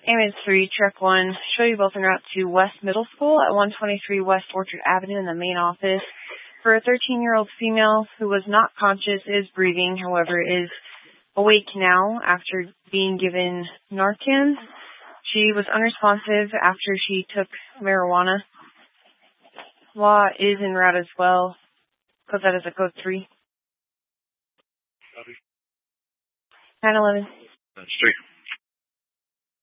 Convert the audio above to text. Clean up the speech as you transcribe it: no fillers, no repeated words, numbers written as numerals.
Ambulance 3, Truck 1, show you both en route to West Middle School at 123 West Orchard Avenue in the main office for a 13-year-old female who was not conscious, is breathing, however, is awake now after being given Narcan. She was unresponsive after she took marijuana. Law is en route as well. Code that as a code 3. 911. Straight.